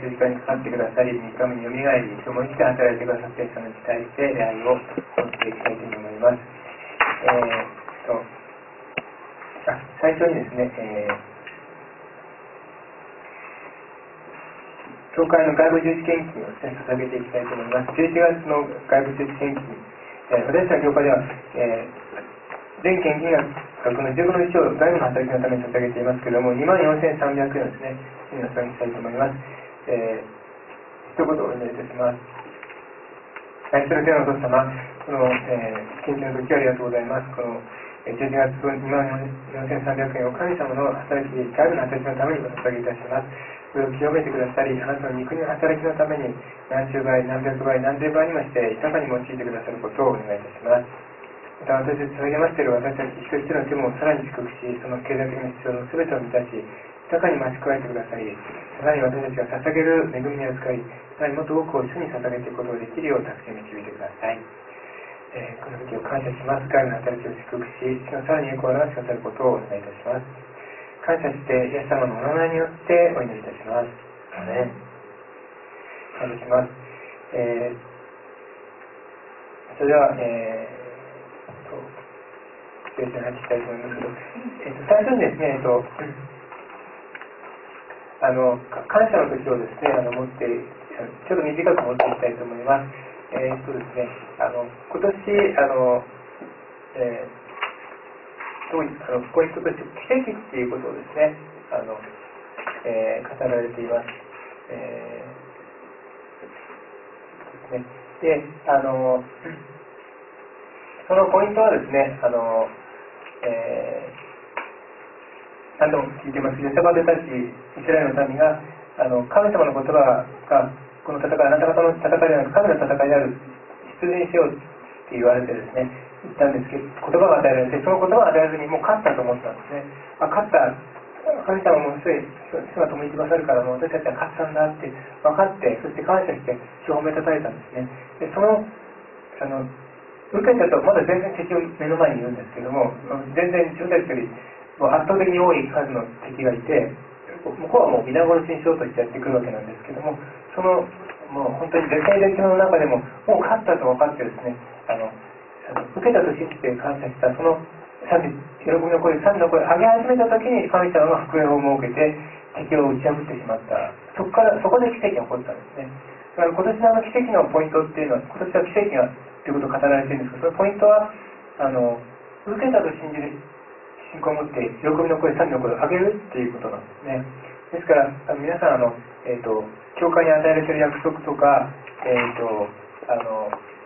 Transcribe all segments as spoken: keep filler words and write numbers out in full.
十字架にかかってくださり、みっかめによみがえり、今日も生きて働いてくださっている人に対して礼拝を持っていきたいと思います。えー、とあ最初にですね、えー、教会の外部十字献金をですね、捧げていきたいと思います。じゅういちがつの外部十字献金、えー、私たちの教会では、えー、全献金額のじゅうごのいちを外部の働きのために捧げていますけれども、にまんよんせんさんびゃくえんをですね、お捧げしたいと思います。えー、一言お願いいたします。愛する天のお父様、この、えー、献金の時ありがとうございます。このじゅういちがつにまんよんせんさんびゃくえんを神様の働き、外部の働きのためにお捧げいたします。それを清めてくださり、あなたの御国の働きのために何十倍、何百倍、何千倍にもして豊かに用いてくださることをお願いいたします。また私たち捧げましている私たち一人一人の手もさらに低くし、その経済的な必要の全てを満たし、豊かに増し加えてくださり、さらに私たちが捧げる恵みに扱い、さらにもっと多くを主に捧げていくことができるよう助け導いてください。えー、この時を感謝します。神の働きを祝福し、主のさらに栄光を表してくださることをお願いいたします。感謝して、イエス様のお名前によってお祈りいたします。アメン。感謝します。えー、それでは、えー、と、聖書に入っていきたいと思いますけど、えー、と最初にですね、えーと、あの、感謝の時をですね、あの持って、ちょっと短く持っていきたいと思います。えー、っとですね、あの、今年、あの、えー、どういあのポイントとして奇跡っていうことをですね、あの、えー、語られています。えー、ですね。で、あの、そのポイントはですね、あの、えー、何度も聞いてます。ヨシャバテたち、イスラエルの民が、あの、神様の言葉が、この戦い、あなた方の戦いではなく、神の戦いである、出陣しようって言われてですね、言ったんですけど、言葉が与えられて、その言葉を与えられずにもう勝ったと思ったんですね。あ、勝った。神様もすでに主が共にいてくださるからもう私たちは勝ったんだって分かって、そして感謝して主を褒めたたえたんですね。でそのあの受けたとまだ全然敵を目の前にいるんですけども、全然自分たちよりもう圧倒的に多い数の敵がいて、向こうはもう皆殺しにしようとしてやってくるわけなんですけども、そのもう本当に絶対絶命の中でももう勝ったと分かってですね、あの受けたと信じて感謝したその賛美、喜びの声、賛美の声を上げ始めた時に神様が復縁を設けて敵を打ち破ってしまった。そこからそこで奇跡が起こったんですね。だから今年のあの奇跡のポイントっていうのは、今年は奇跡がということを語られているんですけど、そのポイントはあの受けたと信じる信仰を持って喜びの声、賛美の声を上げるっていうことなんですね。ですからあの皆さんあの、えーと、教会に与えられている約束とか、えーとあの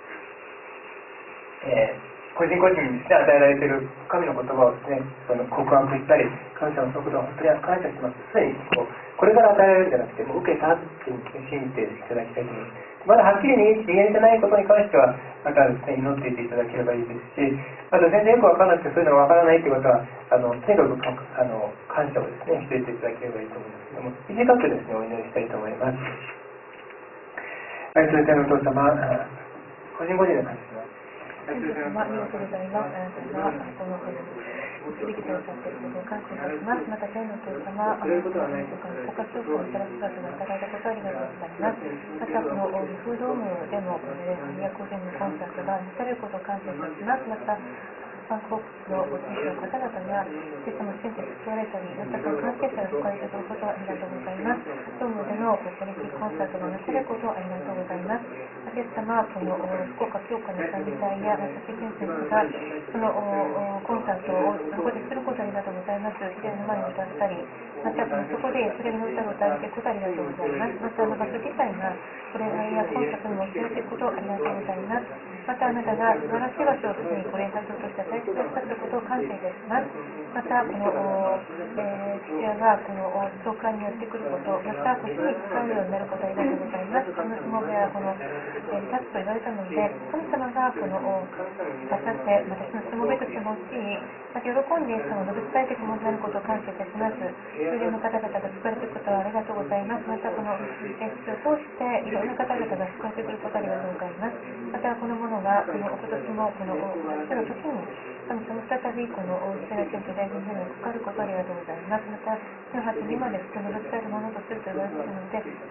えー個人個人にですね、与えられている神の言葉をですね、その告白したり、神様のそのことを本当に感謝します。すでにこうこれから与えられるんじゃなくて、もう受けたっていう信じていただきたいと思います。まだはっきり見えてないことに関しては、またですね、祈っていていただければいいですし、また全然よく分からなくて、そういうのが分からないということは、あのとにかくあの感謝をですね、していていただければいいと思いますけども、短くですね、お祈りしたいと思います。愛する天のお父様、個人個人で感謝します。 天主様、ありがとうございます。あなたがこの導きくださっていることを感謝いたします。また天のお父様、あなたが国家教皇をさらす姿が与えられたことありがとうございます。またこのフードームでも翻訳でのコンサートがなされることを感謝いたします。またバンコクのご地域の方々がイエス様を信じて救われたり、またその関係者が救われたということをありがとうございます。ドームでのチャリティーコンサートがなされることをありがとうございます。イエス様、この福岡教会の賛美隊やまた世間先生がそのコンサートをそこですることをありがとうございます。それの前に歌ったり、またそこでそれの歌を歌われていくことをありがとうございます。またあの場所自体がこれやコンサートにも教えていくことをありがとうございます。またあなたが素晴らしい場所をすでにこれ場所として与えてくださったことを感謝いたします。またこの、えー、父親がこの教会にやってくること、また腰に使うようになることをありがとうございます。この相撲部屋はこの、えー、立つと言われたので、神様がこの立たせ、私の相撲部屋として用い、また喜んでその述べ伝えていくものになることを感謝いたします。友人の方々が救われていくことをありがとうございます。またこの演出を通していろんな方々が救われてくることをありがとうございます。またこのものがこの今年もこのその時に神様再びこのイスラエル選挙大臣にかかることをありがとうございます。またじゅうはちにんまで人の伝えるものとすると言われているので、神様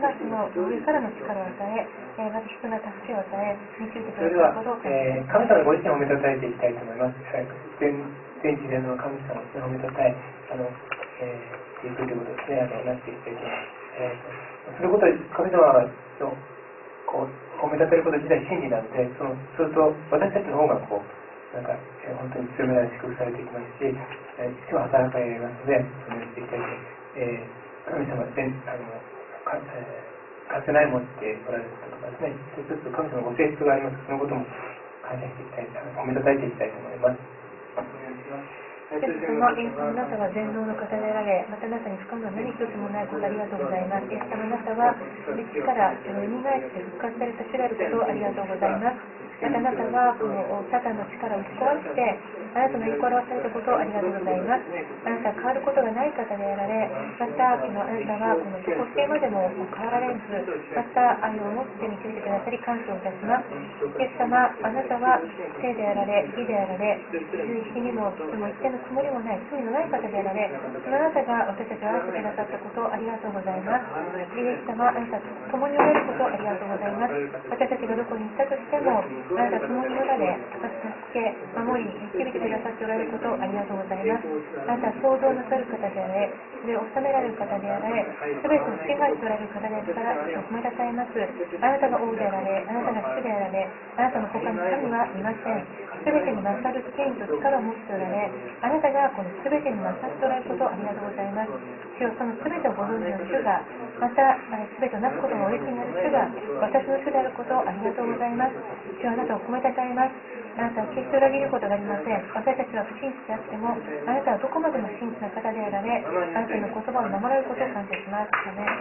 がその上からの力を与え、えー、また必要な助けを与え、導いてくれそれでは、 ることを感えー、神様ご自身を褒めたたえていきたいと思います。全全知全能の神様を褒めたたえ、あの、えー、いくということですね、あの、なっていきたいと思います。えー、そのことで神様のこう褒めたたえること自体真理なので、そのすると私たちの方がこうなんか、えー、本当に強められ祝福されていきますし、えー、父は働かれますので、そのようにしていきたいと、えー、神様全あのか、えー、かつてない持っておられることとかですね、一つずつ神様のご性質があります。そのことも感謝していきたい、褒めたたえていきたいと思います。 イエス様、イエス様、あなたは全能の方であられ、またあなたに不可能な何一つもないことありがとうございます。イエス様、あなたは歴史から蘇って復活された主であることをありがとうございます。またあなたはこのサタンの力を打ち壊して、あなたの言い表されたことをありがとうございます。あなたは変わることがない方であられ、またこのあなたはこのどこしてまでも変わられず、また愛を持って導いてくださり感謝をいたします。イエス様、あなたは聖であられ、義であられ、日にも月も一点の曇りもない、罪のない方であられ、そのあなたが私たちを愛してくださったことをありがとうございます。イエス様、あなたと共におられることをありがとうございます。私たちがどこに行ったとしても、あなた共におられ、助け、守り、導いてくださっておられることをありがとうございます。あなたは創造なさる方であられ、それを治められる方であられ、すべてを支配しておられる方であるから褒めたたえます。あなたが王であられ、あなたが主であられ、あなたの他に神はいません。すべてに勝る権威と力を持っておられ、あなたがこのすべてに勝っておられることをありがとうございます。主よ、そのすべてをご存知の主が、またすべてをなすことがお許しになる主が私の主であることをありがとうございます。主よ、あなたを褒めたたえます。あなたは決して裏切ることがありません。私たちは不真実であっても、あなたはどこまでも真実な方であられ、あなたの言葉を守られることを感謝します。アメン。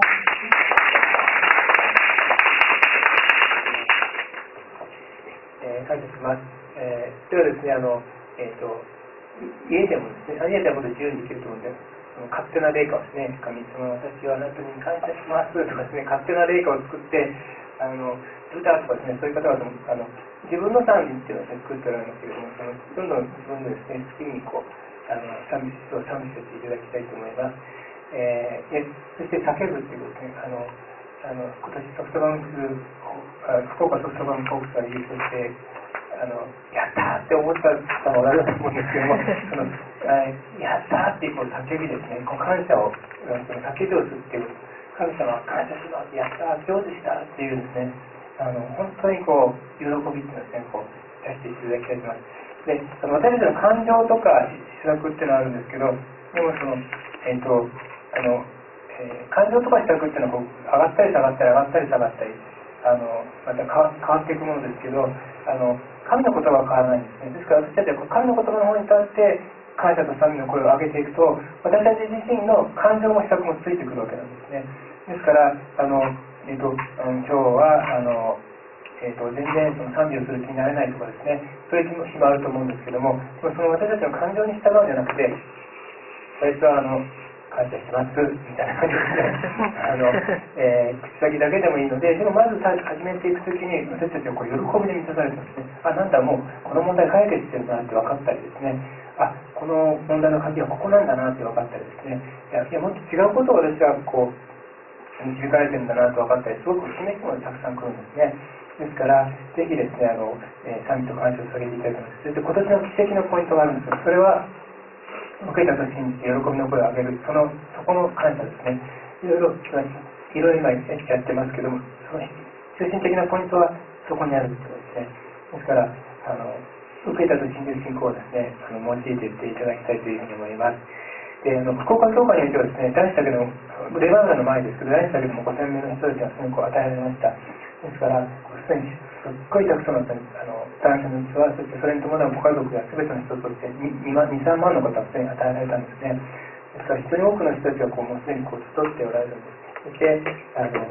えー、感謝します。えー、ではですね、あの、えっ、ー、と、家でもですね、家でも自由にできると思うんで、その勝手な霊歌をですね、神様、私はあなたに感謝しますとかですね、勝手な霊歌を作って、あの、歌とかですね、そういう方はあの自分の賛美っていうのを、ね、作っておられますけれども、そのどんどん自分のですね、好きにこう、あの賛美を賛美していただきたいと思います。えー、でそして叫ぶっていうことですね、あの、あの今年ソフトバンク、福岡ソフトバンクホークスが優勝して、あのやったーって思った方もおられると思うんですけども、そのやったーっていうこう叫びですね、こう感謝を、その叫びをするっていう、神様感謝します、やったー、上手したっていうですね、あの本当にこう喜びっていうのをですね、こう出していただきたいと思います。で、その私たちの感情とか施策っていうのはあるんですけど、でもそのえっ、ー、とあの、えー、感情とか施策っていうのはこう上がったり下がったり上がったり下がったり、あのまた変わっていくものですけど、あの神の言葉は変わらないんですね。ですから私たちは神の言葉の方に立って感謝と賛美の声を上げていくと、私たち自身の感情も施策もついてくるわけなんですね。ですからあの、えーと、今日はあの、えーと、全然その賛美をする気になれないとかですね、そういう日もあると思うんですけども、でもその私たちの感情に従うんじゃなくて、最初はあの感謝しますみたいな感じで、あの、えー、口先だけでもいいので、でもまず始めていくときに私たちはこう喜びで満たされてますね。あ、なんだもうこの問題解決してるなって分かったりですね、あ、この問題の鍵はここなんだなって分かったりですね、いや、いやもっと違うことを私はこう導かれてるんだなと分かったり、すごく示すものがたくさん来るんですね。ですから、ぜひですね、あの、えー、賛美と感謝を下げていただきます。そして今年の奇跡のポイントがあるんですが、それは受けたと信じて喜びの声を上げる、そのそこの感謝ですね。いろいろいろいろ今やってますけども、その中心的なポイントはそこにあるということですね。ですからあの受けたと信じる信仰をですね、あの用いていっていただきたいというふうに思います。で、あの福岡教会においてはですね、男子だけどもレバンガの前ですけど、男子だけでもごせんめいの人たちがすでにこう与えられました。ですから、すでにすっごいたくさんのあの男子の人は、そしてそれに伴うご家族や全ての人としてに、さんまんの方はすでに与えられたんですね。ですから、非常に多くの人たちがこうもうすでにこう集っておられるんです。そして、あの、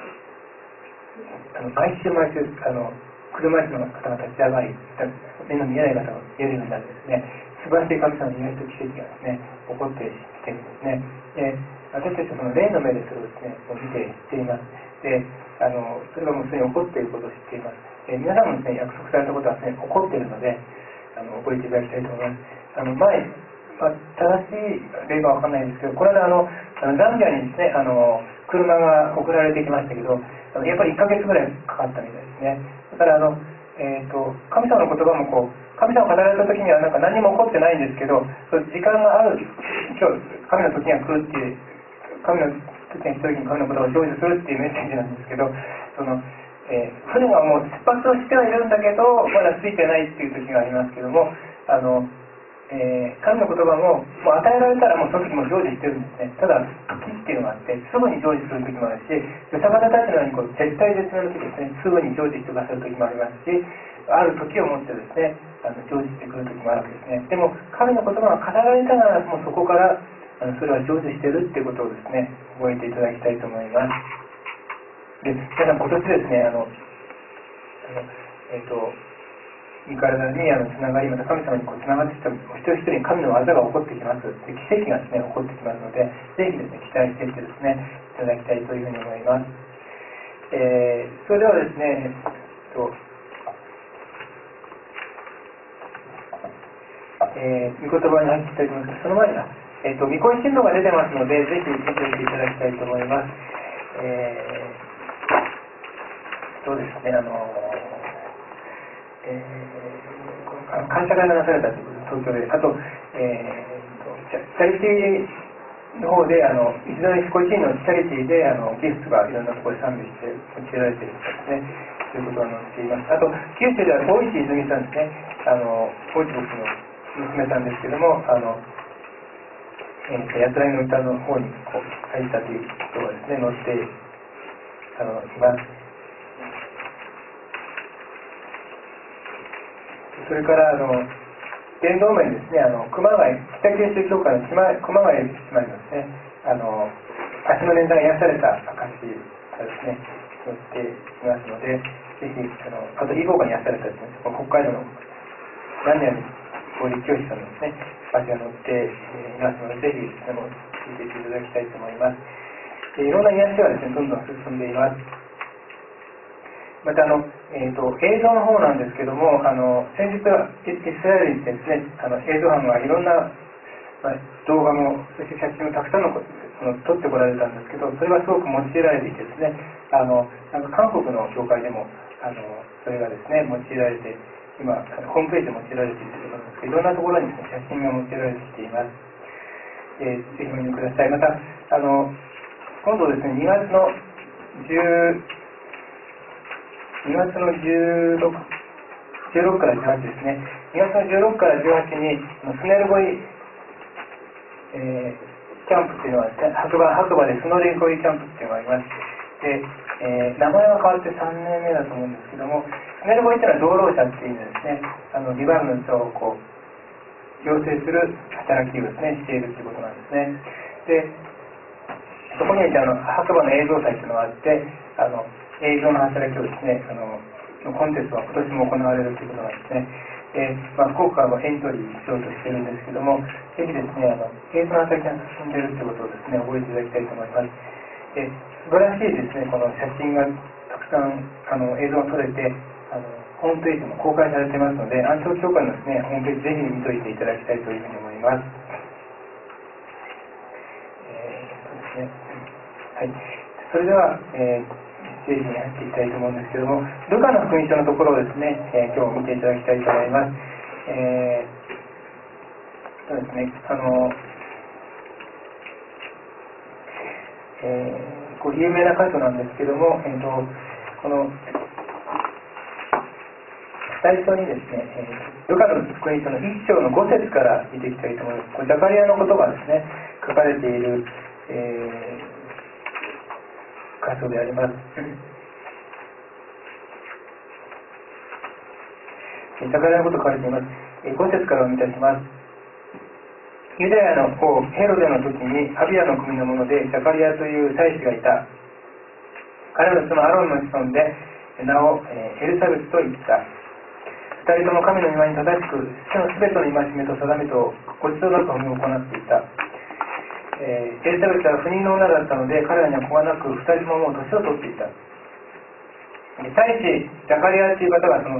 あの毎週毎週、あの車椅子の方が立ち上がり、目の見えない方が見えるようになるんですね。素晴らしい神様の祈りと奇跡がですね、起こってきているんですね。で、私たちはその霊の目でそれをですね、見て知っています。で、あのそれがもうすでに起こっていることを知っています。で、皆さんもですね、約束されたことはですね、起こっているので、あの覚えていただきたいと思います。あの前まあ、正しい例がわかんないんですけど、これはあのあのザンビアにですね、あの車が送られてきましたけど、あのやっぱりいっかげつぐらいかかったみたいですね。だからあの、えー、と神様の言葉もこう神様が語られた時にはなんか何も起こってないんですけど、その時間がある、今日神の時が来るっていう、神の時が来た時に神の言葉を成就するっていうメッセージなんですけど、そのえー、船がもう出発をしてはいるんだけどまだついてないっていう時がありますけども、あのえー、神の言葉も、もう与えられたらもうその時も成就してるんですね。ただ時っていうのがあってすぐに成就する時もあるし、ヨサバタたちのようにこう絶対絶命の時ですね、すぐに成就してくださる時もありますし、ある時をもってですね、あの成就してくる時もあるわけですね。でも神の言葉が語られたならもうそこからあのそれは成就してるっていうことをですね、覚えていただきたいと思います。で、皆さん今年ですね、あの、あのえっ、ー、と身体にあのつながり、また神様にこうつながってきた一人一人に神の技が起こってきます。で奇跡がですね起こってきますので、ぜひですね期待していってですねいただきたいというふうに思います。えー、それではですね、えっとえー、御言葉に入っていきたいと思います。その前に、えっと御声進路が出てますので、ぜひ見ていていただきたいと思います。えー、そうですね、あのえー、感謝会がなされたということで、東京で、あと、えー、チャリティーの方で、あの一度にご自身のチャリティーであのギフトがいろんなところで賛美して用いられているとですね、ということが載っています。あと、九州では大石泉さんですね、あの大石僕の娘さんですけども、あの、えー、やつらいの歌の方にこう書いたということがですね、載ってあのいます。それからあの伝道面ですね、あの熊谷北九州教会の熊谷姉妹のですね、あの足の捻挫が癒された証がですね載っていますので、ぜひあのあとイボが癒されたですね、北海道の何年法律教師さんのですね足が載っていますので、ぜひあの聞いていただきたいと思います。いろんな癒しがですねどんどん進んでいます。またあの、えーと、映像の方なんですけども、あの先日はイスラエルにですね、あの映像班がいろんな、まあ、動画もそして写真をたくさんのの撮ってこられたんですけど、それがすごく用いられていてですね、あのなんか韓国の教会でもあのそれがですね用いられて、今ホームページで用いられているということなんですけど、いろんなところにですね写真が用いられてきています。えー、ぜひご覧ください。またあの今度ですねにがつのじゅうにがつのじゅうろく、じゅうろくからじゅうはちですね、にがつのじゅうろくからじゅうはちにスネルゴイ、えー、キャンプっていうのは白馬、白馬でスノレゴイキャンプっていうのがあります。で、えー、名前が変わってさんねんめだと思うんですけども、スネルゴイっていうのは道路者っていう意味ですね、あのリバウンドをこう要請する働きをですねしているということなんですね。で、そこにあの白馬の映像祭というのがあって、あの映像の働きをですね、あのコンテストは今年も行われるということなんですね。で、まあ、福岡はエントリーしようとしているんですけども、ぜひですね、あの映像の働きが進んでいるということをですね、覚えていただきたいと思います。で、素晴らしいですね、この写真がたくさんあの映像が撮れて、あのホームページも公開されていますので、安東教会のですね、ホームページぜひ見といていただきたいというふうに思います。えー、そうですね。はい。それでは、えーページに入っていきたいと思うんですけども、ルカの福音書のところをですね、えー、今日見ていただきたいと思います。えー、そうですね、あの、えー、こう有名な箇所なんですけども、えー、とこの最初にですね、えー、ルカの福音書のいっ章のご節から見ていきたいと思います。これザカリアの言葉がですね、書かれている、えー箇所であります。ザカリアのこと書かれています。ご節からお見いたします。ユダヤの王ヘロデの時にアビアの国の者でザカリアという祭司がいた。彼はそのアロンの子孫で名をエルサベツと言った。二人とも神の御前に正しく主のすべての戒めと定めとごちそうなく褒めを行っていた。えー、エリザベスは不妊の女だったので彼らには子がなく二人とももう年を取っていた。大使ザカリアという方がその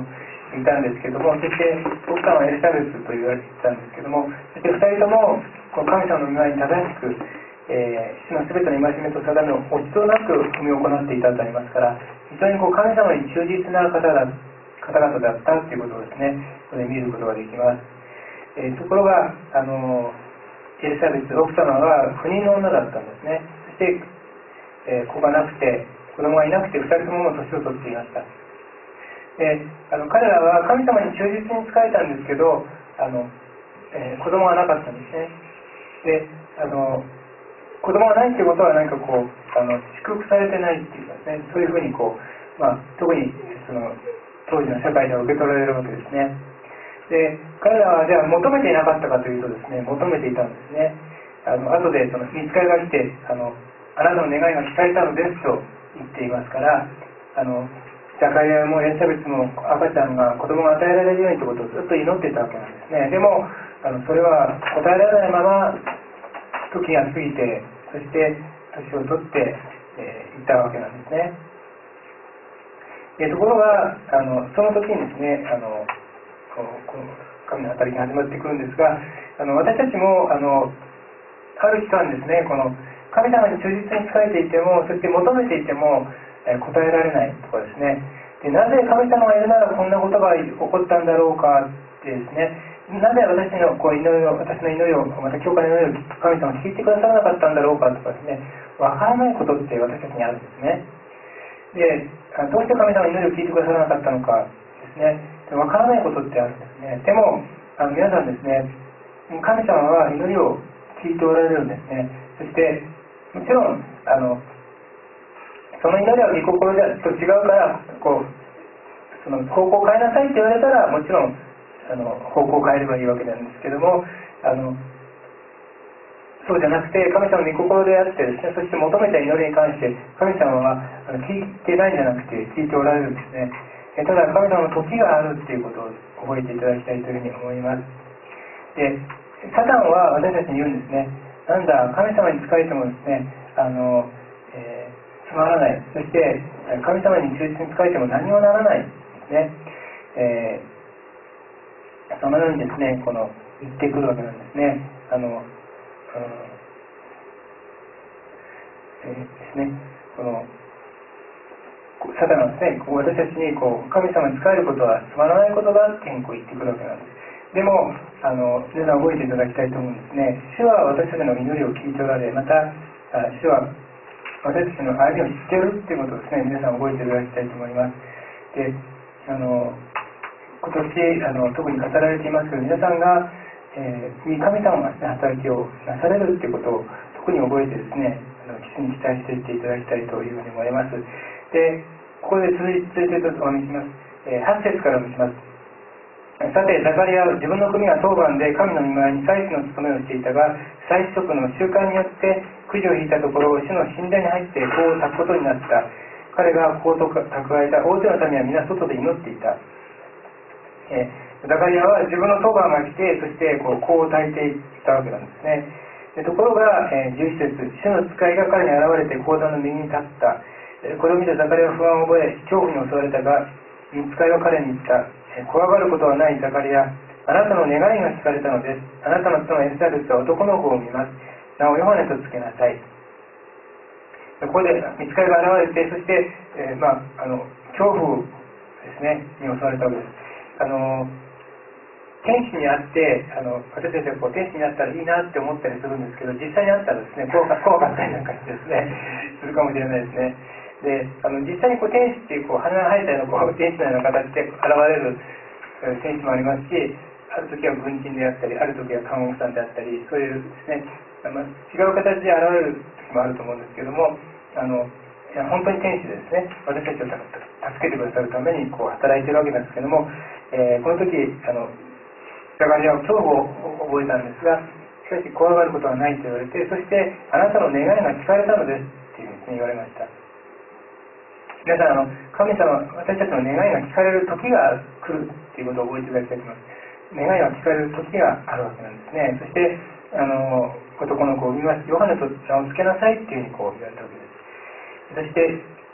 いたんですけども、そして奥さんはエリザベスと言われていたんですけども、そしてふたりともこの神様の御前に正しく、えー、主のすべての戒めと定めを落ちとなく踏み行っていたとありますから、非常にこう神様に忠実な方だ方々だったということをですね、これ見ることができます。えー、ところがあのエリザベス奥様は不妊の女だったんですね。そして、えー、子がなくて子供がいなくてふたりとも年を取っていました。であの彼らは神様に忠実に仕えたんですけど、あの、えー、子供がなかったんですね。であの子供がないっていうことは何かこうあの祝福されてないっていうかですね、そういうふうにこう、まあ、特にその当時の社会では受け取られるわけですね。で彼らはじゃあ求めていなかったかというとですね、求めていたんですね。あの後でその見つかりが来てあのあなたの願いが聞かれたのですと言っていますから、あのザカリアもエリザベスも赤ちゃんが子供が与えられるようにということをずっと祈っていたわけなんですね。でもあのそれは答えられないまま時が過ぎて、そして年を取ってい、えー、ったわけなんですね。でところがあのその時にですね、あのこの神の働きが始まってくるんですが、あの私たちもあのある期間ですね、この神様に忠実に仕えていても、そして求めていても答えられないとかですね、でなぜ神様がいるならこんなことが起こったんだろうかってですね、なぜ私のこう祈りを私の祈りをまた教会の祈りを神様が聞いてくださらなかったんだろうかとかですね、わからないことって私たちにあるんですね。でどうして神様の祈りを聞いてくださらなかったのかですね、わからないことってあるんですね。でもあの皆さんですね、神様は祈りを聞いておられるんですね。そしてもちろんあのその祈りは御心と違うからこうその方向を変えなさいって言われたらもちろんあの方向を変えればいいわけなんですけども、あのそうじゃなくて神様の御心であってですね、そして求めた祈りに関して神様はあの聞いてないんじゃなくて聞いておられるんですね。えただ神様の時があるっていうことを覚えていただきたいというふうに思います。でサタンは私たちに言うんですね、なんだ神様に仕えてもですね、あの、えーつまらない、そして神様に忠実に仕えても何もならないですね、えー、そのようにですねこの言ってくるわけなんですね。あの、うんえー、ですねこのサタンはですねこう私たちにこう神様に仕えることはつまらないことだってこう言ってくるわけなんです。でもあの皆さん覚えていただきたいと思うんですね。主は私たちの祈りを聞いておられ、また主は私たちの歩みを知っているっていうことをですね、皆さん覚えていただきたいと思います。で、あの今年あの特に語られていますけど、皆さんが、えー、神様が、ね、働きをなされるっていうことを特に覚えてですね、あの基に期待していっていただきたいというふうに思います。で、ここで続いてちょっとお見せします。えー、はち節から見せます。さてザカリアは自分の国が当番で神の御前に祭司の務めをしていたが、祭司職の習慣によってくじを引いたところ、主の神殿に入って香を焚くことになった。彼が香と蓄えた大勢の民は皆外で祈っていた。えー、ザカリアは自分の当番が来て、そしてこう香を焚いていったわけなんですね。でところが、えー、じゅういち節、主の使いが彼に現れて香壇の右に立った。えー、これを見てザカリアは不安を覚え、恐怖に襲われたが、使いは彼に言った。怖がることはないザカリア、あなたの願いが聞かれたのです。あなたの妻エリザベスは男の子を見ます。名をヨハネとつけなさい。ここで御使いが現れて、そして、えー、まあ、あの恐怖ですねに襲われたわけです。あの天使に会ってあの私たちはこう天使に会ったらいいなって思ったりするんですけど、実際に会ったらですね怖かったりなんかしてですねするかもしれないですね。であの実際にこう天使っていうこう鼻が生えたようなこう天使のような形で現れる天使もありますし、ある時は軍人であったり、ある時は看護婦さんであったり、そういうですね、まあ、違う形で現れる時もあると思うんですけども、あの本当に天使でですね、私たちを助けてくださるためにこう働いているわけなんですけども、えー、この時あのザカリアは恐怖を覚えたんですが、しかし怖がることはないと言われて、そしてあなたの願いが聞かれたのですっていうふうに言われました。皆さん、あの神様、私たちの願いが聞かれる時が来るということを覚えていただきたいと思います。願いが聞かれる時があるわけなんですね。そしてあの男の子を産みます、ヨハネと名を付けなさいっていうふうにこう言われたわけです。そして、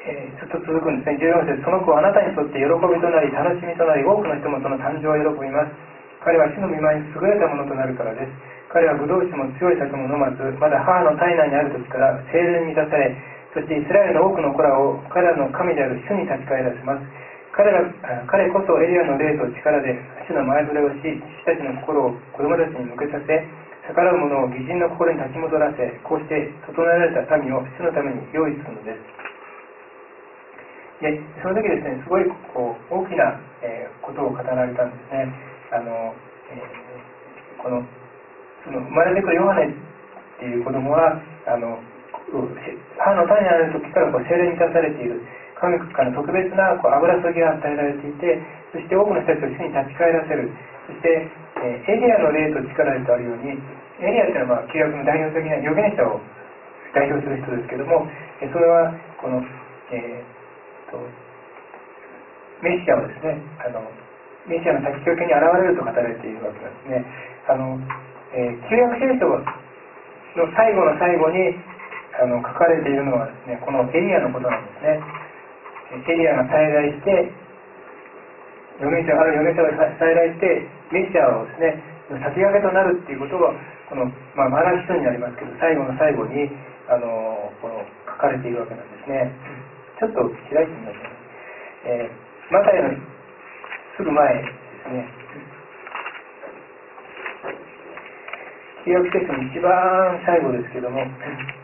えー、ずっと続くんですね。じゅうよん節、その子はあなたにとって喜びとなり楽しみとなり、多くの人もその誕生を喜びます。彼は主の御前に優れたものとなるからです。彼はブドウ酒も強い酒も飲まず、まだ母の体内にある時から精霊に満たされ、そしてイスラエルの多くの子らを彼らの神である主に立ち返らせます。彼ら彼こそエリアの霊と力で主の前触れをし、父たちの心を子供たちに向けさせ、逆らう者を義人の心に立ち戻らせ、こうして整えられた民を主のために用意するのです。でその時ですね、すごいこう大きな、えー、ことを語られたんですね。あの、えー、このその生まれてくるヨハネっていう子供はあの母の胎にある時からこう精霊に満たされている。神から特別なこう油注ぎが与えられていて、そして多くの人たちを主に立ち返らせる。そして、えー、エリアの霊と力でとあるように、エリアというのは、まあ、旧約の代表的な預言者を代表する人ですけども、えー、それはこの、えー、とメシアをですね、あのメシアの先駆けに現れると語られているわけなんですね。あの、えー、旧約聖書の最後の最後にあの書かれているのはですね、このエリアのことなんですね。エリアが再来して、預言者ある預言者が再来して、メシアをですね、先駆けとなるっていうことが、この、まあ、マラキ書になりますけど、最後の最後に、あの、この書かれているわけなんですね。ちょっと開いてみましょう。えー、マタイのすぐ前ですね。旧約聖書の一番最後ですけども、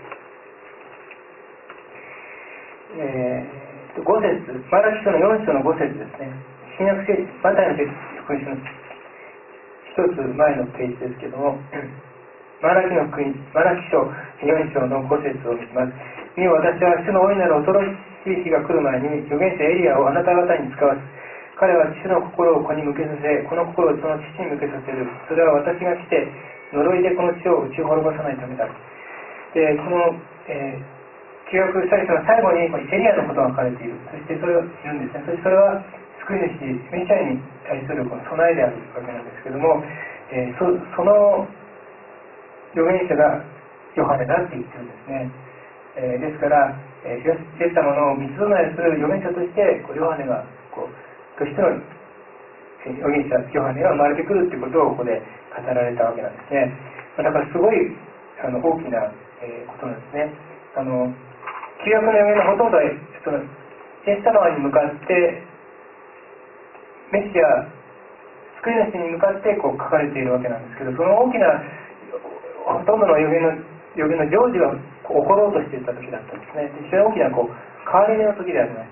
えーご節、マラキ書のよん章のご節ですね。新約聖書、マタイの福音書の一つ前のページですけども、マラキの福音、マラキ書よん章のご節を見ます。見よ、私は主の大いなる恐ろしい日が来る前に、預言者エリアをあなた方に使わす。彼は主の心を子に向けさせ、この心をその父に向けさせる。それは私が来て、呪いでこの地を打ち滅ぼさないためだ。で、この、えー旧約聖書の最後にエリアのことが書かれている。そしてそれを言うんですね。そしてそれは救い主メシアに対するこの備えであるわけなんですけども、えー、そ, その預言者がヨハネだって言ってるんですね。えー、ですから、えー、イエス様の三つ備えする預言者としてこうヨハネがこうとしての預言者ヨハネが生まれてくるということをここで語られたわけなんですね。だからすごいあの大きな、えー、ことなんですね。あの旧約の預言のほとんどはそのイエス様に向かってメシア救い主に向かってこう書かれているわけなんですけど、その大きなほとんどの預言の預言の成就が起ころうとしていた時だったんですね。非常に大きなこう変わり目の時でありました。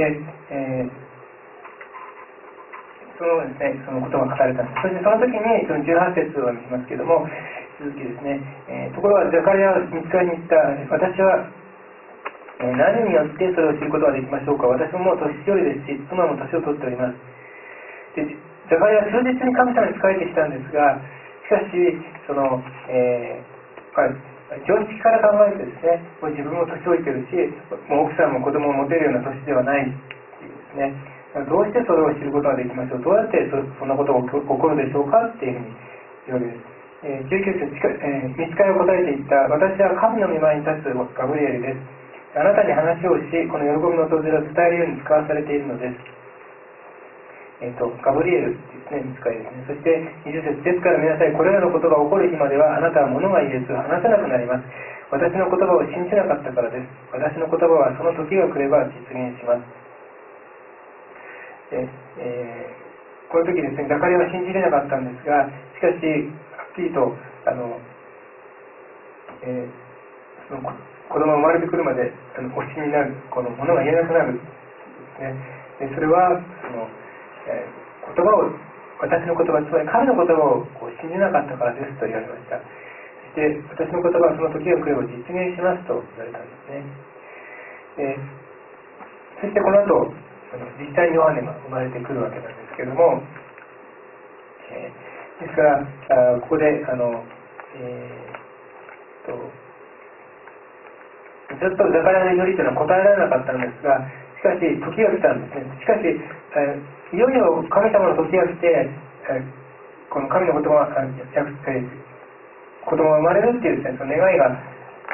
で、えー、そのですね、そのことが書かれたんです。そしてその時にそのじゅうはち節を見ますけども、続きですね、えー、ところがザカリアは見つかりに行った。私は何によってそれを知ることができましょうか。私ももう年寄りですし、妻も年を取っております。でザカリアは数日に神様に仕えてきたんですが、しかしその、えーまあ、常識から考えてですね、もう自分も年老いてるし、もう奥さんも子供を持てるような年ではないっていうですね、どうしてそれを知ることができましょう。どうやって そ, そんなことが起こるでしょうかっていうふうに言うわけです。えー、じゅうきゅう節、えー、見つかりを答えていった。私は神の御前に立つガブリエルです。あなたに話をし、この喜びの訪れを伝えるように使わされているのです。えっ、ー、と、ガブリエルですね、見つかりですね。そして、にじゅう節、ですから皆さん、これらのことが起こる日までは、あなたは物が言えず、話せなくなります。私の言葉を信じなかったからです。私の言葉はその時が来れば実現します。で、えー、この時ですね、ザカリアは信じれなかったんですが、しかし、はっきりと、あの、えー、その子供が生まれてくるまであのお死になる、このものが言えなくなるですね。でそれはその、えー、言葉を私の言葉、つまり神の言葉をこう信じなかったからですと言われました。そして私の言葉はその時が来れば実現しますと言われたんですね。でそしてこの後実際にヨハネが生まれてくるわけなんですけれども、えー、ですからあここであの、えー、とずっとザカリアの祈りというのは答えられなかったんですが、しかし時が来たんですね。しかし、えー、いよいよ神様の時が来て、えー、この神の言葉が、えー、子供が生まれるっていうですね、その願いが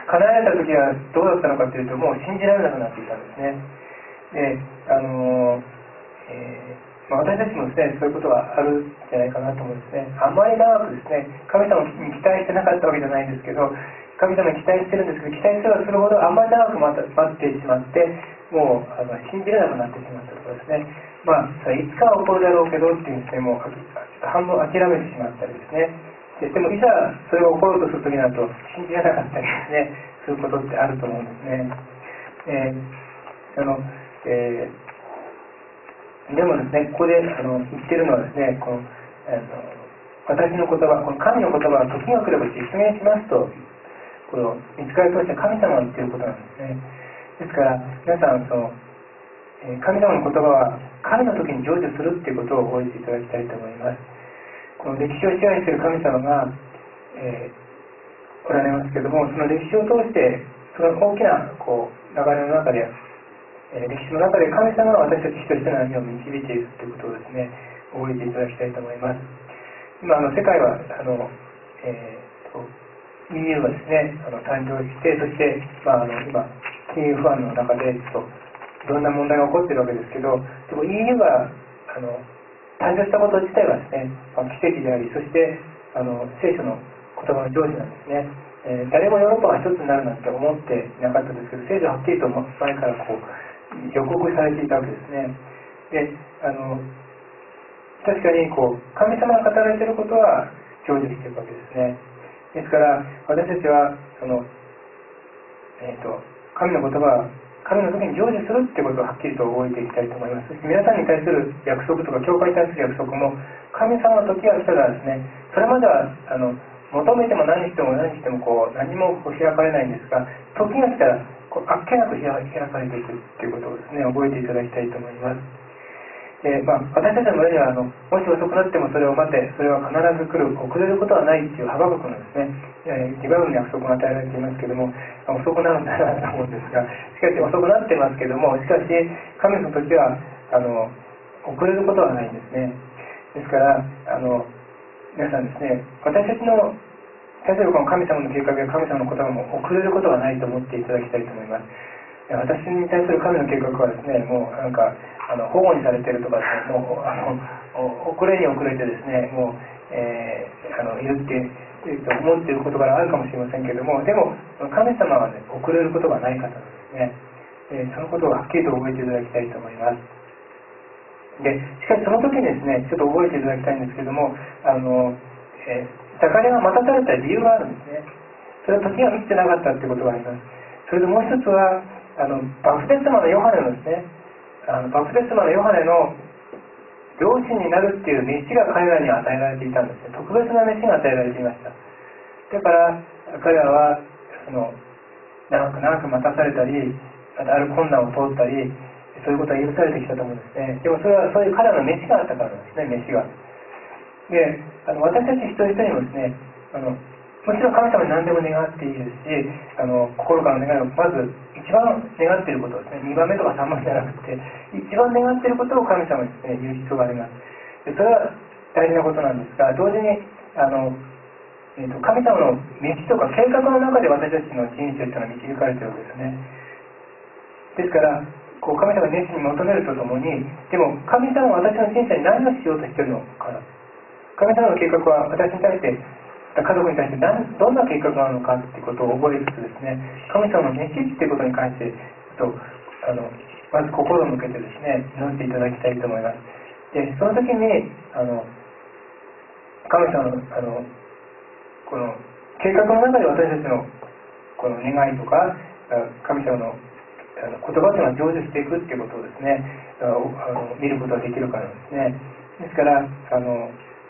叶えられた時はどうだったのかというと、もう信じられなくなっていたんですね。で、あのえーまあ、私たちもですね、そういうことがあるんじゃないかなと思うんですね。あまり長くですね、神様に期待してなかったわけじゃないんですけど、神様に期待してるんですけど、期待すればするほどあんまり長く待ってしまって、もうあの信じれなくなってしまったところですね。まあ、それいつかは起こるだろうけどっていうんですね、もう半分諦めてしまったりですね。ででもいざそれが起ころうとするときになると信じられなかったりですね、そういうことってあると思うんですね。えー、あのえー、でもですね、ここであの言ってるのはですね、このあの私の言葉、この神の言葉は時が来れば実現しますと、この見つかりとして神様が言っていることなんですね。ですから皆さんその、えー、神様の言葉は神の時に成就するっていうことを覚えていただきたいと思います。この歴史を支配している神様が、えー、おられますけども、その歴史を通してその大きなこう流れの中で、えー、歴史の中で神様が私たち一人一人の歩みを導いているということをですね、覚えていただきたいと思います。今あの世界はあの、えー、と イーユー がですね、あの誕生して、そして、まあ、あの今金融不安の中でちょっといろんな問題が起こっているわけですけど、でも イーユー があの誕生したこと自体はですね、まあ、奇跡であり、そしてあの聖書の言葉の成就なんですね。えー、誰もヨーロッパが一つになるなんて思っていなかったですけど、聖書ははっきりと前からこう予告されていたわけですね。で、あの確かにこう神様が語られていることは成就しているわけですね。ですから私たちはその、えーと、神の言葉は神の時に成就するってことをはっきりと覚えていきたいと思います。そして皆さんに対する約束とか教会に対する約束も、神様の時が来たらですね、それまではあの求めても何しても何してもこう何もこう開かれないんですが、時が来たらこうあっけなく開かれていくっていうことをですね、覚えていただきたいと思います。えーまあ、私たちの村にはあのもし遅くなってもそれを待て、それは必ず来る、遅れることはないっていうハバククのですね、えー、にばんの約束が与えられていますけども、遅くなるんだなと思うんですが、しかし遅くなってますけども、しかし神の時はあの遅れることはないんですね。ですからあの皆さんですね、私たちの対するこの神様の計画や神様の言葉も遅れることはないと思っていただきたいと思います。私に対する神の計画はですね、もうなんかあの保護にされているとかですね、もうあの遅れに遅れてですね、もう、えー、あのいるって思っていることがあるかもしれませんけれども、でも神様は、ね、遅れることがない方なんですね。えー、そのことをはっきりと覚えていただきたいと思います。でしかしその時にですね、ちょっと覚えていただきたいんですけども、あの、えー、ザカリアが待たされた理由があるんですね。それは時が満ちてなかったってことがあります。それともう一つはあのバプテスマのヨハネのですね、あのバプテスマのヨハネの両親になるっていう飯が彼らに与えられていたんですね。特別な飯が与えられていました。だから彼らはその長く長く待たされたり、ある困難を通ったり、そういうことは許されてきたと思うんですね。でもそれはそういう彼らの飯があったからなんですね、飯が。で、あの私たち一人一人もですね、あのもちろん神様に何でも願っていいですし、あの心からの願いをまず一番願っていることですね、にばんめとかさんばんめじゃなくて、一番願っていることを神様にですね、言う必要があります。でそれは大事なことなんですが、同時にあの、えー、と神様の道とか計画の中で私たちの人生というのは導かれているわけですね。ですからこう神様に熱心に求めるとともに、でも神様は私の人生に何をしようとしているのか、神様の計画は私に対して、家族に対して何どんな計画があるのかということを覚えつつですね、神様の熱心ということに関してちょっとあのまず心を向けてですね、祈っていただきたいと思います。でその時にあの神様のあのこの計画の中で私たちのこの願いとか神様のあの言葉というのは成就していくっていうことをですね、あの見ることができるからなんですね。ですからあの、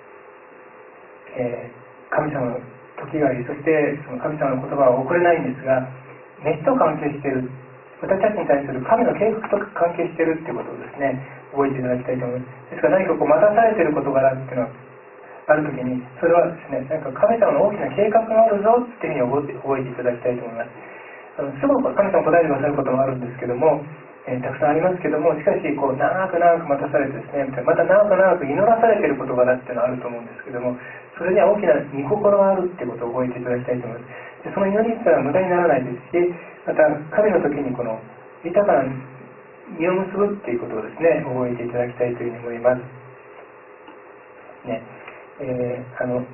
えー神様の時があり、そしてその神様の言葉は遅れないんですが、熱と関係している、私たちに対する神の計画と関係しているということをですね、覚えていただきたいと思います。ですから何かこう待たされている事柄っていうのはあるときに、それはですね、なんか神様の大きな計画があるぞっていうふうに覚えていただきたいと思います。あのすぐ神様答えてくださることもあるんですけども、えー、たくさんありますけども、しかしこう長く長く待たされてですね、また長く長く祈らされている事柄っていうのはあると思うんですけども、 それには大きな御心があるってことを覚えていただきたいと思います。でその祈りっていうのは無駄にならないですし、また神の時にこの豊かな実を結ぶっていうことをですね、覚えていただきたいというふうに思います。ね、えー、あの、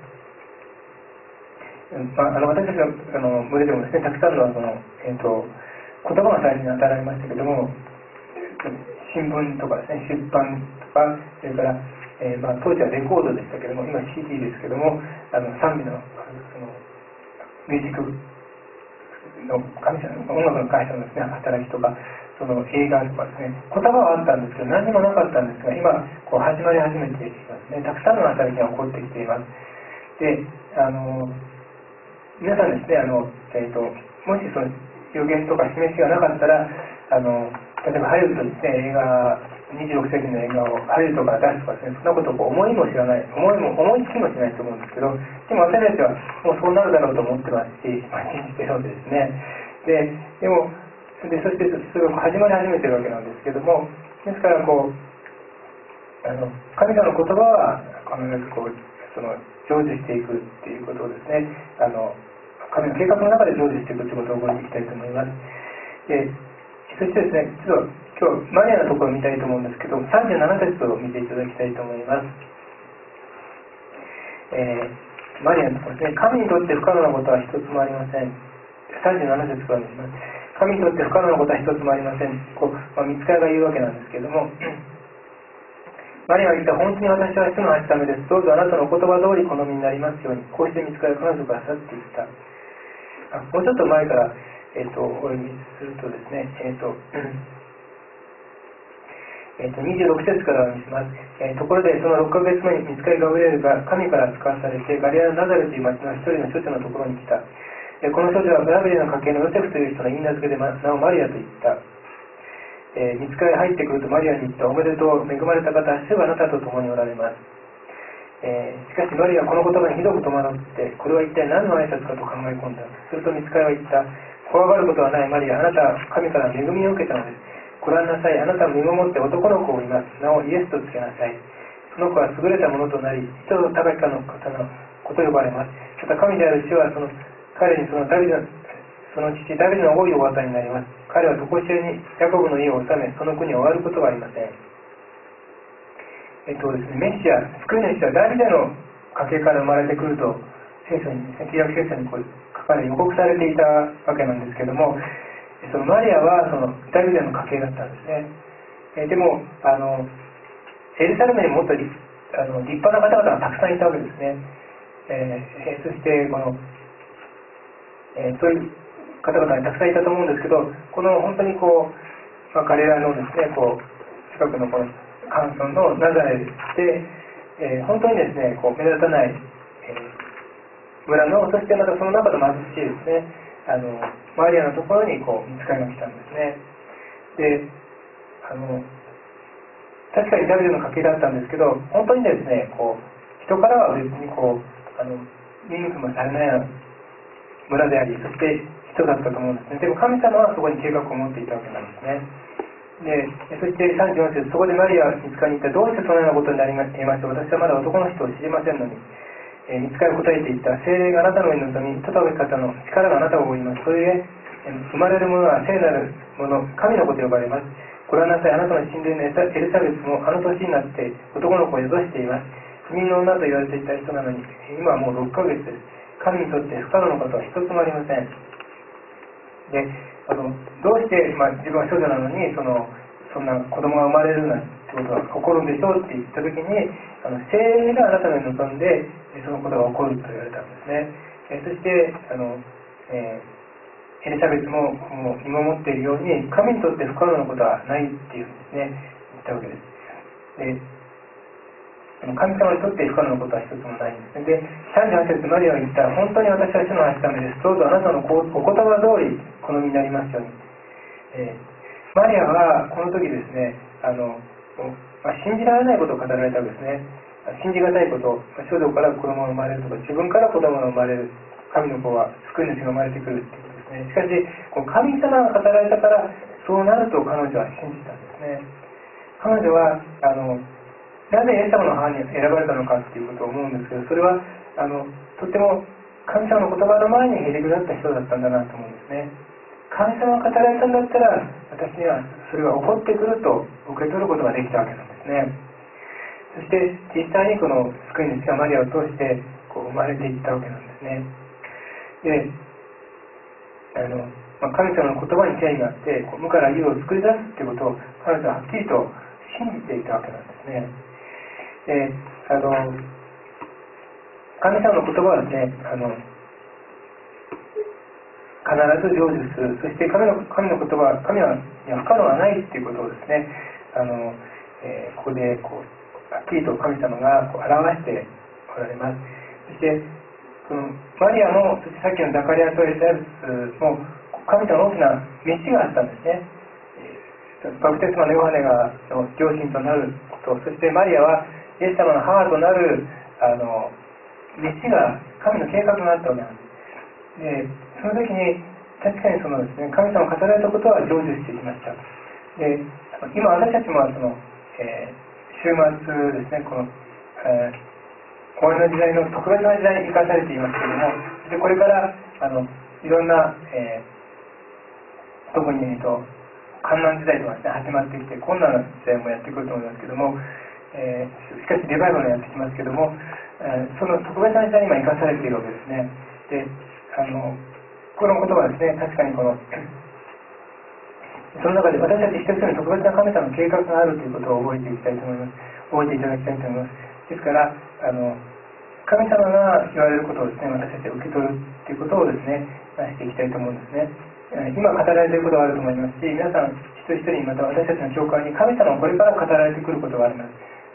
まあ、あの私たちのあの群れでもですね、たくさんのその、えー、と言葉が最初に与えられましたけども、新聞とかですね、出版とか、それから、えーまあ、当時はレコードでしたけども、今 シーディー ですけども、あの賛美のそのミュージックの会社の音楽の会社のですね、働きとか、その映画とかですね、言葉はあったんですけど、何にもなかったんですが、今、こう始まり始めていますね。たくさんの働きが起こってきています。で、あの、皆さんですね、あの、えーと、もしその予言とか示しがなかったら、あの、例えばハリウッドですね、映画、にじゅうろく世紀の映画をハリウッドから出すとかですね、そんなことを思いも知らない、思いも、思いつきもしないと思うんですけど、でも私たちはもうそうなるだろうと思ってますし、まあ、信じてるのでですね。で、でも、でそしてそれが始まり始めてるわけなんですけども、ですからこう、あの、神様の言葉は必ずこう、その、成就していくっていうことをですね、あの、神の計画の中で成就していくということを覚えていきたいと思います。で、そしてですね、ちょっと今日マニアのところを見たいと思うんですけど、さんじゅうなな節を見ていただきたいと思います。えー、マニアのところですね、神にとって不可能なことは一つもありません。さんじゅうなな節から見します。神にとって不可能なことは一つもありません。こう、まあ、見つかりが言うわけなんですけれども、マリアは言った、本当に私は主のはしためです。どうぞあなたのお言葉通り好みになりますように。こうして見つかり彼女から去っていった。あ、もうちょっと前から、えー、とお読みするとですね、えっ、ー、と、えー、とにじゅうろく節からお読みします。えー、ところでそのろっかげつまえに見つかりガブリエルが神から使わされてガリアのナザレという町の一人の処女のところに来た。えー、この処女はガブリエルの家系のヨセフという人の因名付けで名をマリアと言った。えー、見つかり入ってくるとマリアに言った。おめでとう、恵まれた方、主があなたと共におられます。えー、しかしマリアはこの言葉にひどく戸惑って、これは一体何の挨拶かと考え込んだ。すると見つかりは言った。怖がることはないマリア、あなたは神から恵みを受けたのです。ご覧なさい、あなたを身ごもって男の子を産みます。名をイエスとつけなさい。その子は優れたものとなり、人と高きかの方の子と呼ばれます。また神である主はその彼にそのダビデのその父ダビデの王位をお与えになります。彼は常しえにヤコブの家を治め、その国を終わることはありません。えっとですね、メシア、救い主はダビデの家系から生まれてくると聖書にですね、旧約聖書にこう書かれ予告されていたわけなんですけども、そのマリアはそのダビデの家系だったんですね。えでもあのエルサレムにもっと立あの立派な方々がたくさんいたわけですね。えー、そしてこの、えー、そういう方々にたくさんいたと思うんですけど、この本当にこう、まあ、彼らのですね、こう近くのこのカンソンのナザレで、えー、本当にですね、こう目立たない、えー、村の、そしてまたその中の貧しいですね、あのマリアのところにこう見つかりが来たんですね。で、あの確かにダビデの家系だったんですけど、本当にですね、こう人からは別にこうあの見向きもされないような村であり、そして人だったと思うんですね。でも神様はそこに計画を持っていたわけなんですね。で、そしてさんじゅうよん節、そこでマリアは見つかりに行った。どうしてそのようなことになりまして、私はまだ男の人を知りませんのに、えー、見つかり答えていった。聖霊があなたの上に臨み、とたべ方の力があなたを覆います。それゆえ、生まれる者は聖なる者、神の子と呼ばれます。ご覧なさい、あなたの親類のエリザベスもあの年になって男の子を宿しています。不妊の女と言われていた人なのに、今はもうろっかげつです。神にとって不可能なことは一つもありません。で、あのどうして、まあ、自分は少女なのにそのそんな子供が生まれるなんてことが起こるんでしょうって言った時に、あの聖霊があなたの上に臨んでそのことが起こると言われたんですね。えそしてあの、えー、エリザベスももう見守っているように、神にとって不可能なことはないっていうんですね、言ったわけです。で、神様にとって不可能なことは一つもないんですね。で、さんじゅうはち節マリアが言った。本当に私は主のはしためです。どうぞあなたのお言葉通り好みになりますように。えー、マリアはこの時ですね、あの、まあ、信じられないことを語られたわけですね。信じがたいこと、少女から子供が生まれるとか、自分から子供が生まれる、神の子は救い主が生まれてくるっていうことですね。しかし、この神様が語られたから、そうなると彼女は信じたんですね。彼女は、あの、 なぜイエス様の母に選ばれたのかっていうことを思うんですけど、それはあのとても神様の言葉の前にへりくだった人だったんだなと思うんですね。神様が語られたんだったら、私にはそれが起こってくると受け取ることができたわけなんですね。そして実際にこの救い主がマリアを通してこう生まれていったわけなんですね。で、あのまあ、神様の言葉に権威があってこう無から有を作り出すということを彼女ははっきりと信じていたわけなんですね。で、あの神様の言葉はですね、あの必ず成就する。そして神の神の言葉は神はには不可能はないということをですね、あの、えー、ここでこうはっきりと神様がこう表しておられます。そしてこのマリアも、そしてさっきのザカリアとエリザベスも神様の大きな道があったんですね。バプテスマのヨハネがの両親となること、そしてマリアはイエス様の母となるあの道が神の計画があったわけなんです。で、その時に確かにそのですね、神様が語られたことは成就してきました。で、今私たちもその、えー、週末ですね、この、えー、終わりの時代の特別な時代に生かされていますけれども、でこれからあのいろんな、えー、特に言うと観難時代とかですね、始まってきて困難な時代もやってくると思いますけども、えー、しかしリバイバルもやってきますけども、えー、その特別な時代に今生かされているわけですね。で、あのこの言葉はですね、確かにこのその中で私たち一人一人に特別な神様の計画があるということを覚えていきたいと思います。覚えていただきたいと思います。ですからあの神様が言われることをですね、私たちは受け取るということをですね、していきたいと思うんですね。今語られていることがあると思いますし、皆さん一人一人にまた私たちの教会に神様がこれから語られてくることがあります。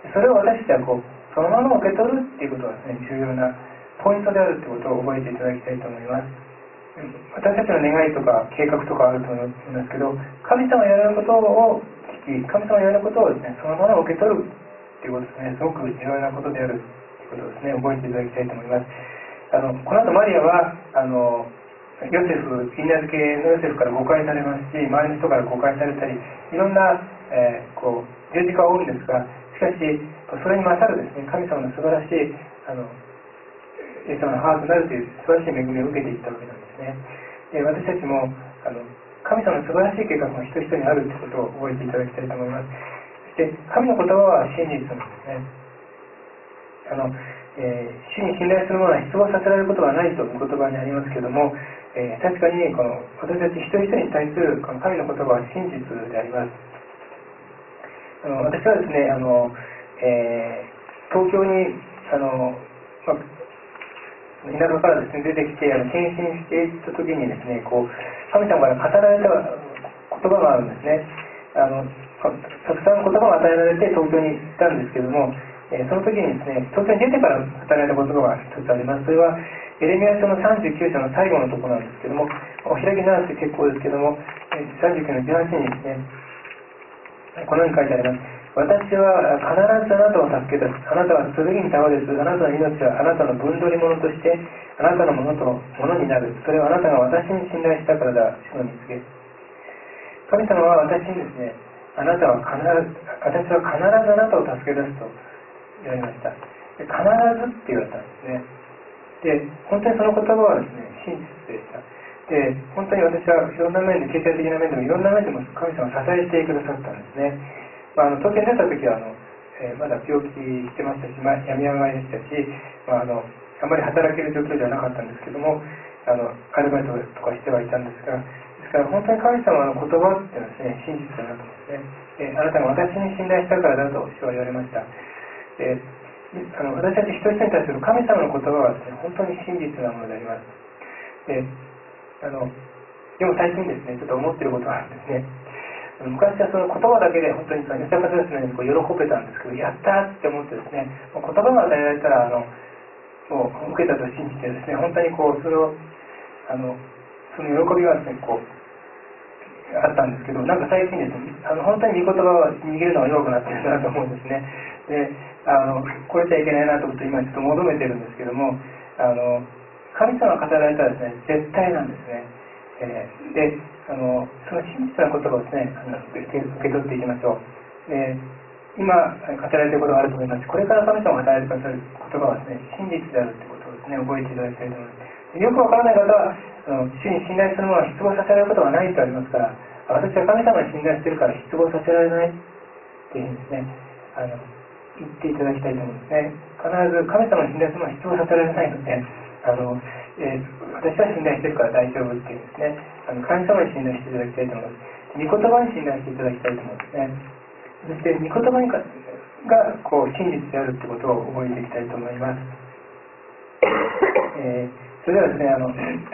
それを私たちはこうそのまま受け取るということがですね、重要なポイントであるということを覚えていただきたいと思います。私たちの願いとか計画とかあると思いますけど、神様がやられることを聞き、神様がやられることをですね、そのまま受け取るということですね、すごく重要なことであるということをですね、覚えていただきたいと思います。あのこの後マリアはあのヨセフ、インナ付けのヨセフから誤解されますし、周りの人から誤解されたり、いろんな、えー、こう十字架を負うんですが、しかしそれに勝るですね、神様の素晴らしいあのイエス様の母となるという素晴らしい恵みを受けていったわけなんですね。で、私たちもあの神様の素晴らしい計画が人一人にあるということを覚えていただきたいと思います。そして神の言葉は真実なんですね。あの、えー、主に信頼する者は失望させられることはないという言葉にありますけれども、えー、確かにこの私たち一人一人に対するこの神の言葉は真実であります。あの私はですね、あの、えー、東京にあの、まあ田舎からですね出てきてあの献身していった時にですね、こう神様から語られた言葉があるんですね。あのたくさん言葉が与えられて東京に行ったんですけども、えー、その時にですね、東京に出てから語られた言葉が一つあります。それはエレミヤ書のさんじゅうきゅう章の最後のところなんですけども、お開きにならなくて結構ですけども、さんじゅうきゅうのじゅうはちにですね、このように書いてあります。私は必ずあなたを助け出す。あなたは剣に倒れず、あなたの命はあなたの分取り物としてあなたのものとものになる。それはあなたが私に信頼したからだ。主の見つけ。神様は私にですね、あなたは必ず私は必ずあなたを助け出すと言われました。で必ずって言われたんですね。で、本当にその言葉はですね、真実でした。で、本当に私はいろんな面で、経済的な面でもいろんな面でも神様を支えてくださったんですね。まあ、あの東京に出た時はあの、えー、まだ病気してましたし、まあ、病み病でしたし、まあ、あのあまり働ける状況ではなかったんですけども、あのアルバイトとかしてはいたんですが、ですから本当に神様の言葉っていうのはですね、真実だなと思うんですね。で、あなたが私に信頼したからだと主は言われました。で、あの私たち一人一人に対する神様の言葉はですね、本当に真実なものであります。で、あのでも最近ですね、ちょっと思っていることがあるんですね。昔はその言葉だけで本当にその吉田和義のようにこう喜べたんですけど、やったーって思ってですね、もう言葉が与えられたらあのもう受けたと信じてですね、本当にこうそれをあのその喜びがですねこうあったんですけど、なんか最近ですね、あの本当に御言葉を握るのが弱くなってるなと思うんですね。で、あのこれちゃいけないなと思って今ちょっと求めてるんですけども、あの神様が語られたらですね、絶対なんですね。えー、であのその真実な言葉をですね、あの受け取っていきましょう。で今語られていることがあると思います。これから神様が語られてくださる言葉はですね、真実であるということをですね、覚えていただきたいと思います。よくわからない方は、あの主に信頼するものは失望させられることはないとありますから、私は神様に信頼しているから失望させられないっていうふうにですね、あの言っていただきたいと思うんですね。必ず神様に信頼するものは失望させられないので、あの、えー、私は信頼しているから大丈夫っていうんですね、あの神様に信頼していただきたいと思います。御言葉に信頼していただきたいと思うんですね。そして御言葉にかがこう真実であるということを覚えていきたいと思います。えー、それではですね、あの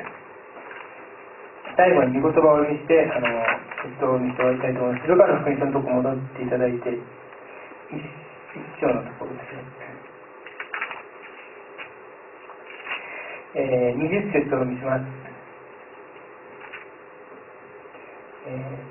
最後に御言葉をお読みして、あの活動を見て終わりたいと思います。ルカの福音書のところ戻っていただいて、一章のところですね。えー、にじゅっ節をお読みします。えー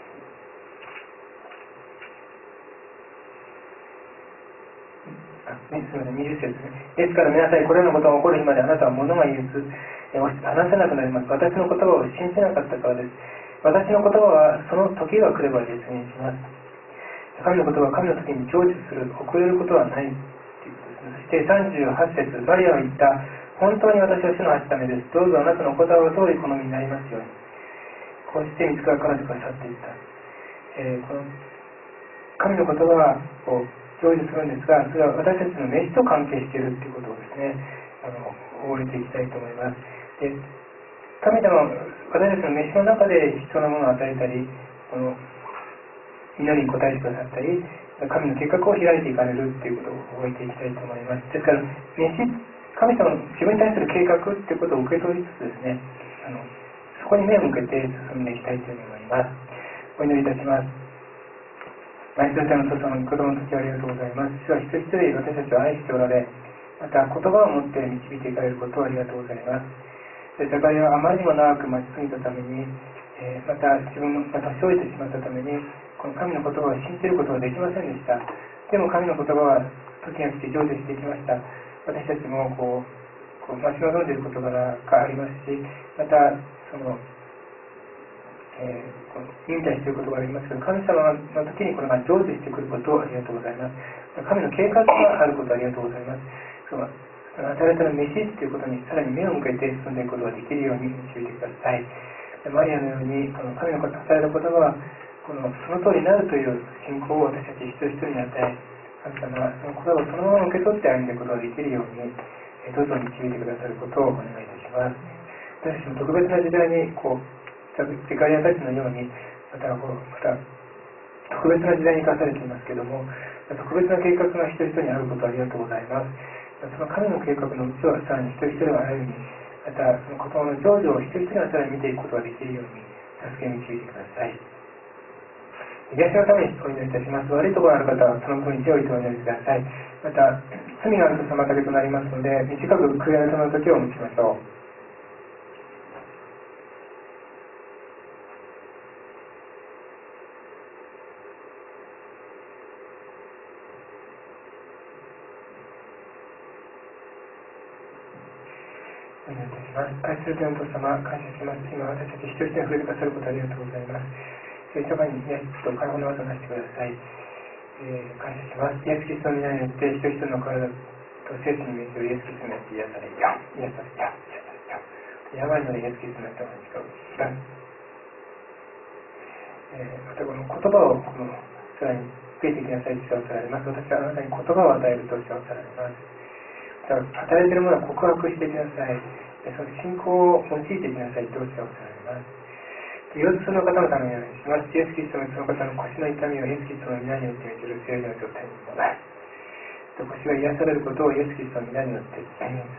ね、すみません、にじゅっ節ですね。ですから皆さん、これらのことが起こる日まであなたは物が言えず、話せなくなります。私の言葉を信じなかったからです。私の言葉はその時が来れば実現します。神の言葉は神の時に成就する、遅れることはないということですね。そしてさんじゅうはち節、マリアは言った。本当に私は主の愛すためです。どうぞあなたのお言葉の通り好みになりますように。こうして見つから彼女が去っていった。えー、この神の言葉はこう成就するんですが、それは私たちの召しと関係しているということをですね、あの覚えていきたいと思います。で、神様は私たちの召しの中で必要なものを与えたり、この祈りに応えてくださったり、神の計画を開いていかれるということを覚えていきたいと思います。ですから、召し、神様の自分に対する計画ということを受け取りつつですね、あのそこに目を向けて進んでいきたいというふうに思います。お祈りいたします。愛する天の父様の御言葉の時ありがとうございます。主は一人一人私たちを愛しておられ、また言葉を持って導いていかれることをありがとうございます。で、ザカリアはあまりにも長く待ちすぎたために、えー、また自分もまた生じてしまったために、この神の言葉を信じることができませんでした。でも神の言葉は時が来て成就していきました。私たちもこう、こう待ち望んでいる事柄がありますし、またそのえー、この忍耐していることがありますけど、神様の時にこれが成就してくることをありがとうございます。神の計画があることをありがとうございます。その与えられた召しということにさらに目を向けて進んでいくことができるように導いてください。マリアのようにこの神の与えられた言葉はこのその通りになるという信仰を私たち一人一人に与え、神様はその言葉をそのまま受け取って歩んでいくことができるようにどうぞ導いてくださることをお願いいたします。私たちも特別な時代にこうゼカリアたちのようにまたこうまた特別な時代に生かされていますけれども、特別な計画が一人一人にあることをありがとうございます。その神の計画のうちをさらに一人一人が歩み、またその言葉の成就を一人一人がさらに見ていくことができるように助け導いてください。癒しのためにお祈りいたします。悪いところがある方はその分に手を置いてお祈りください。また罪があると妨げとなりますので、短く悔い改めの時を持ちましょう。お願いいたします。愛する天の父様、感謝します。今私たち一人一人触れてくださることありがとうございます。聖書にイエスと解放の技をなしてください。えー、感謝します。イエス・キリストの皆によって一人一人の体と聖書に見せるイエス・キリストによって癒され、いや、癒され、いや、癒され、いや、病のイエス・キリストによってお話しが、えー、またこの言葉をこのさらに増えていきなさいとおっしゃられます。私はあなたに言葉を与えるとおっしゃられます。働いているものは告白していきなさい。その信仰を用いていきなさいとおっしゃられます。腰痛の方のためにお願いします。イエス・キリストのその方の腰の痛みをイエス・キリストの皆によって見せる聖なる状態にもない。腰が癒されることをイエス・キリストの皆によって伝えます。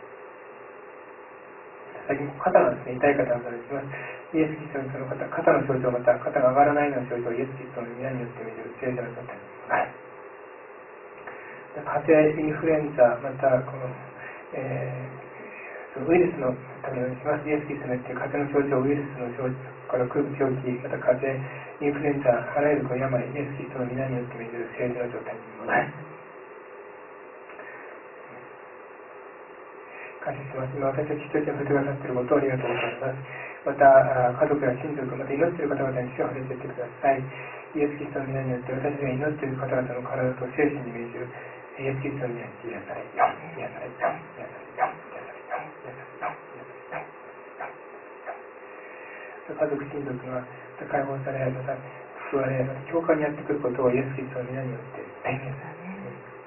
最近肩がですね、痛い方がお願いします。イエス・キリストのその方、肩の症状また肩が上がらないような症状をイエス・キリストの皆によって見せる聖なる状態にもない。風邪、インフルエンザ、またこの、えー、ウイルスのためにお願いします。イエス・キリストによって風邪の症状、ウイルスの症状から来る病気、また風邪、インフルエンザ、あらゆる病、イエス・キリストの皆によって見せる聖なる状態にもない。感謝します。今私たち一人で触れてくださっていることをありがとうございます。また家族や親族、また祈っている方々に主を触れていってください。 イエス・キリストの皆によって私が祈っている方々の体と精神に命じるイエス・キリストの皆によって癒され、癒され、癒され、癒され、家族親族が解放され、また救われ、また教会にやってくることをイエス・キリストの皆によって宣言され、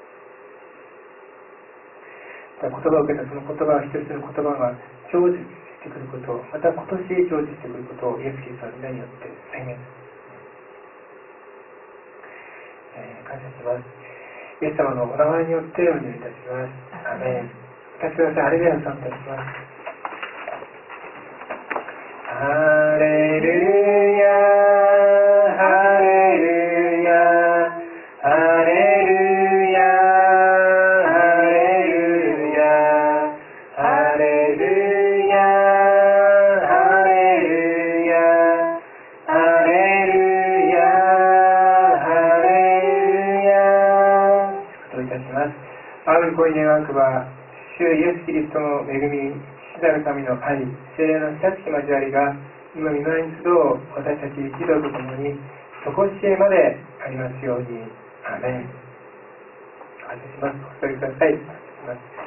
言葉を受けたその言葉、一つの言葉が成就してくること、また今年成就してくることをイエス・キリストの皆によって宣言する、えー、感謝します。イエス様のお名前によってお祈りいたします。アーメン。お立ちください。ハレルヤの賛美いたします。ハレルヤ、ハレルヤ、ハレルヤ、ハレルヤ、ハレルヤ、ハレルヤ、ハレルヤ、ハレルヤ。お祈りいたします。ある恋願わくば、主イエス・キリストの恵み、父なる神の愛、聖霊の親しき交わりが今御前に集う私たち一同とともに常しえまでありますように。アーメン。感謝します。お座りください。